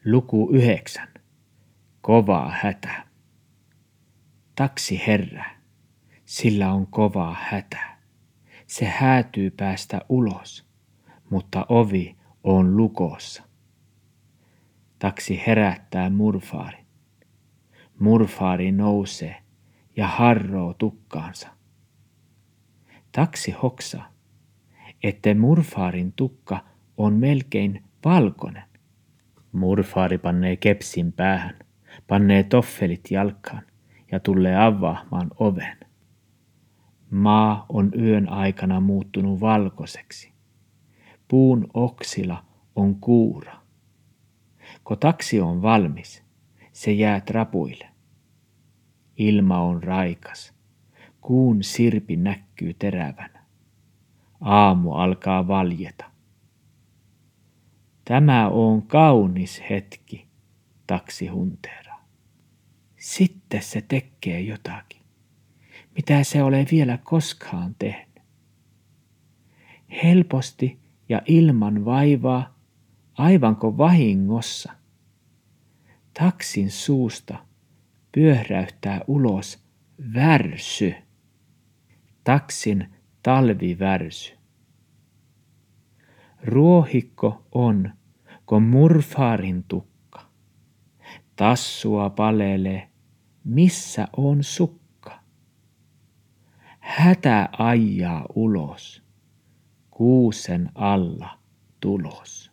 Luku 9. Kova hätä. Taksi herra, sillä on kova hätä. Se häätyy päästä ulos, mutta ovi on lukossa. Taksi herättää murfaarin. Murfaari nousee ja harroo tukkaansa. Taksi hoksaa, että murfaarin tukka on melkein valkoinen. Murfaari pannee kepsin päähän, pannee toffelit jalkaan ja tulee avaamaan oven. Maa on yön aikana muuttunut valkoiseksi. Puun oksilla on kuura. Kun taksi on valmis, se jää trapuille. Ilma on raikas. Kuun sirpi näkyy terävänä. Aamu alkaa valjeta. Tämä on kaunis hetki, taksi hunteeraa. Sitten se tekee jotakin, mitä se ole vielä koskaan tehnyt. Helposti ja ilman vaivaa, aivanko vahingossa, taksin suusta pyöräyttää ulos värsy. Taksin talvivärsy. Ruohikko on, kun murfaarin tukka. Tassua palelee, missä on sukka. Hätä ajaa ulos, kuusen alla tulos.